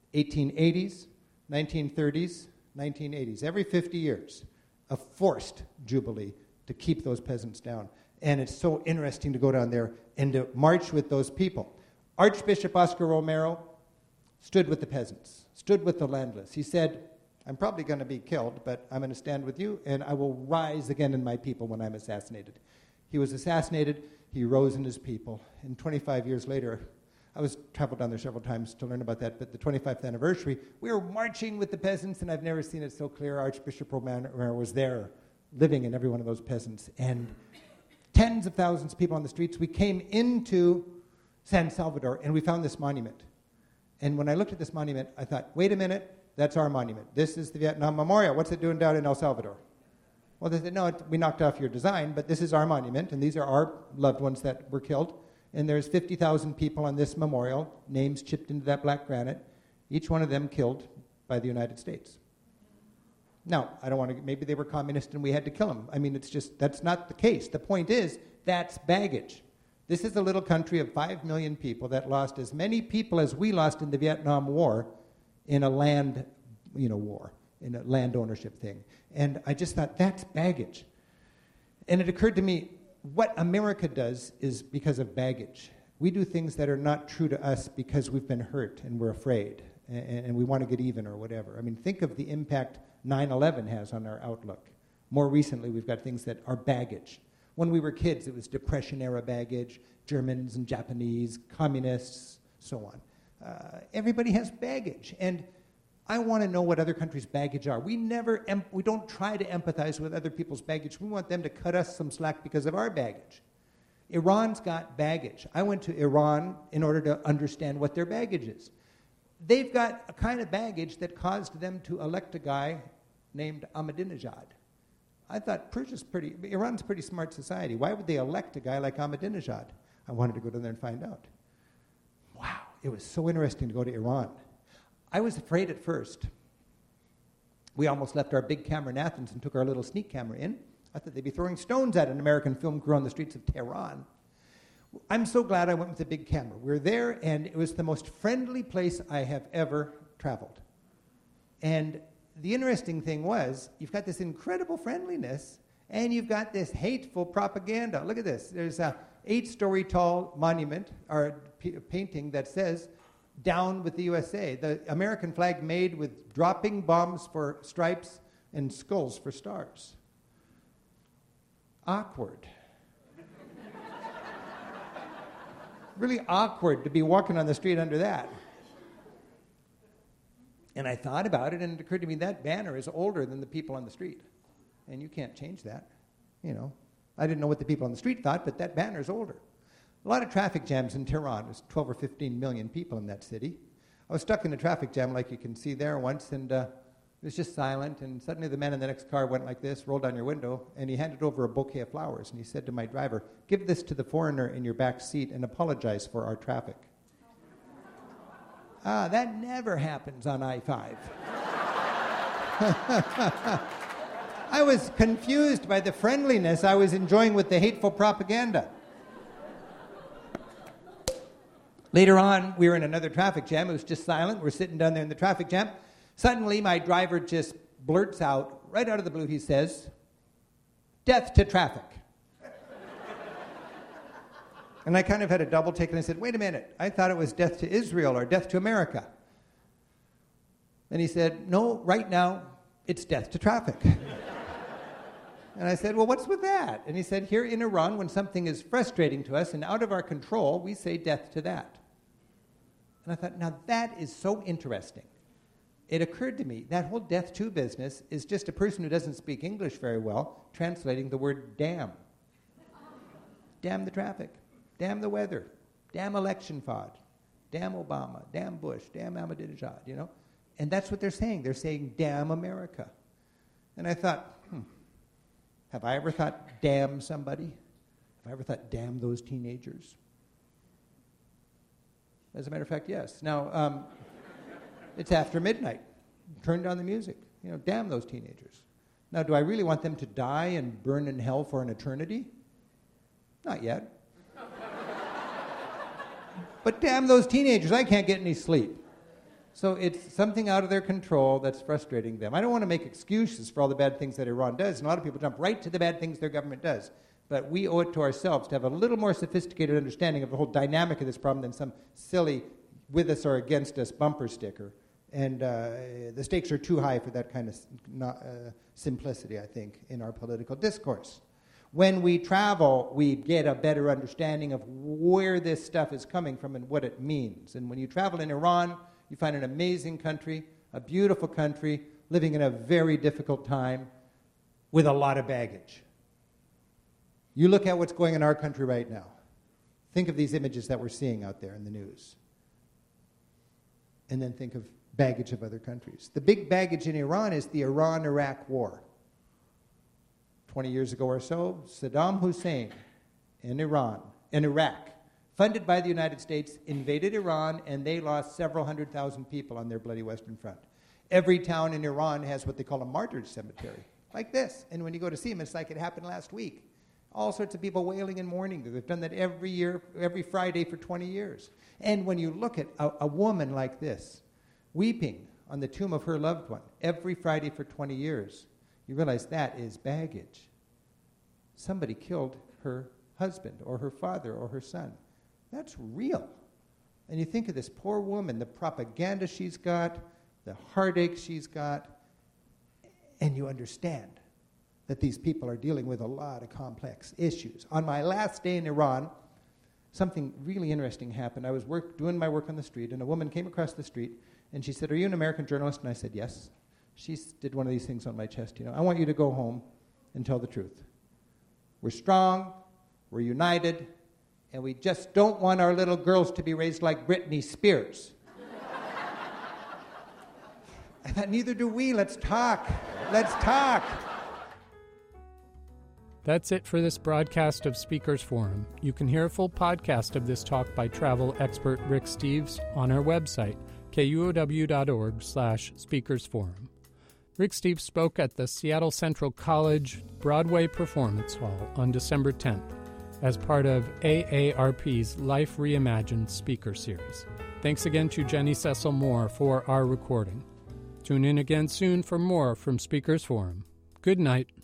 1880s, 1930s, 1980s. Every 50 years, a forced jubilee to keep those peasants down. And it's so interesting to go down there and to march with those people. Archbishop Oscar Romero stood with the peasants, stood with the landless. He said, I'm probably going to be killed, but I'm going to stand with you, and I will rise again in my people when I'm assassinated. He was assassinated. He rose in his people. And 25 years later, I traveled down there several times to learn about that, but the 25th anniversary, we were marching with the peasants, and I've never seen it so clear. Archbishop Romero was there, living in every one of those peasants, and tens of thousands of people on the streets. We came into San Salvador, and we found this monument. And when I looked at this monument, I thought, wait a minute, that's our monument. This is the Vietnam Memorial. What's it doing down in El Salvador? Well, they said, no, we knocked off your design, but this is our monument, and these are our loved ones that were killed. And there's 50,000 people on this memorial, names chipped into that black granite, each one of them killed by the United States. Now, I don't want to, maybe they were communist and we had to kill them. I mean, it's just, that's not the case. The point is, that's baggage. This is a little country of 5 million people that lost as many people as we lost in the Vietnam War in a land, war, in a land ownership thing. And I just thought, that's baggage. And it occurred to me, what America does is because of baggage. We do things that are not true to us because we've been hurt and we're afraid and we want to get even or whatever. I mean, think of the impact 9/11 has on our outlook. More recently, we've got things that are baggage. When we were kids, it was Depression-era baggage, Germans and Japanese, communists, so on. Everybody has baggage, and I want to know what other countries' baggage are. We don't try to empathize with other people's baggage. We want them to cut us some slack because of our baggage. Iran's got baggage. I went to Iran in order to understand what their baggage is. They've got a kind of baggage that caused them to elect a guy named Ahmadinejad. I thought Iran's a pretty smart society. Why would they elect a guy like Ahmadinejad? I wanted to go down there and find out. Wow, it was so interesting to go to Iran. I was afraid at first. We almost left our big camera in Athens and took our little sneak camera in. I thought they'd be throwing stones at an American film crew on the streets of Tehran. I'm so glad I went with a big camera. We were there, and it was the most friendly place I have ever traveled. And the interesting thing was, you've got this incredible friendliness, and you've got this hateful propaganda. Look at this. There's a 8-story tall monument, or painting that says, "Down with the USA." The American flag made with dropping bombs for stripes and skulls for stars. Awkward. Really awkward to be walking on the street under that. And I thought about it, and it occurred to me that banner is older than the people on the street. And you can't change that, I didn't know what the people on the street thought, but that banner is older. A lot of traffic jams in Tehran. There's 12 or 15 million people in that city. I was stuck in a traffic jam like you can see there once, and it was just silent, and suddenly the man in the next car went like this, rolled down your window, and he handed over a bouquet of flowers, and he said to my driver, "Give this to the foreigner in your back seat and apologize for our traffic." That never happens on I-5. I was confused by the friendliness I was enjoying with the hateful propaganda. Later on, we were in another traffic jam. It was just silent. We're sitting down there in the traffic jam. Suddenly, my driver just blurts out, right out of the blue, he says, "Death to traffic." And I kind of had a double take, and I said, wait a minute, I thought it was death to Israel or death to America. And he said, no, right now, it's death to traffic. And I said, well, what's with that? And he said, here in Iran, when something is frustrating to us and out of our control, we say death to that. And I thought, now that is so interesting. It occurred to me, that whole death to business is just a person who doesn't speak English very well translating the word damn. Damn the traffic. Damn the weather, damn election fraud, damn Obama, damn Bush, damn Ahmadinejad, And that's what they're saying. They're saying, damn America. And I thought, Have I ever thought, damn somebody? Have I ever thought, damn those teenagers? As a matter of fact, yes. Now, it's after midnight. Turn down the music. Damn those teenagers. Now, do I really want them to die and burn in hell for an eternity? Not yet. But damn those teenagers, I can't get any sleep. So it's something out of their control that's frustrating them. I don't want to make excuses for all the bad things that Iran does, and a lot of people jump right to the bad things their government does. But we owe it to ourselves to have a little more sophisticated understanding of the whole dynamic of this problem than some silly with us or against us bumper sticker. And the stakes are too high for that kind of simplicity, I think, in our political discourse. When we travel, we get a better understanding of where this stuff is coming from and what it means. And when you travel in Iran, you find an amazing country, a beautiful country, living in a very difficult time with a lot of baggage. You look at what's going on in our country right now. Think of these images that we're seeing out there in the news. And then think of baggage of other countries. The big baggage in Iran is the Iran-Iraq war. 20 years ago or so, Saddam Hussein in Iraq, funded by the United States, invaded Iran, and they lost several 100,000 people on their bloody Western Front. Every town in Iran has what they call a martyrs cemetery, like this. And when you go to see them, it's like it happened last week. All sorts of people wailing and mourning. They've done that every year, every Friday for 20 years. And when you look at a woman like this, weeping on the tomb of her loved one every Friday for 20 years, you realize that is baggage. Somebody killed her husband or her father or her son. That's real. And you think of this poor woman, the propaganda she's got, the heartache she's got, and you understand that these people are dealing with a lot of complex issues. On my last day in Iran, something really interesting happened. I was doing my work on the street, and a woman came across the street, and she said, "Are you an American journalist?" And I said, "Yes." She did one of these things on my chest, "I want you to go home and tell the truth. We're strong, we're united, and we just don't want our little girls to be raised like Britney Spears." I thought, neither do we. Let's talk. Let's talk. That's it for this broadcast of Speakers Forum. You can hear a full podcast of this talk by travel expert Rick Steves on our website, kuow.org/speakersforum. Rick Steves spoke at the Seattle Central College Broadway Performance Hall on December 10th as part of AARP's Life Reimagined Speaker Series. Thanks again to Jenny Cecil Moore for our recording. Tune in again soon for more from Speakers Forum. Good night.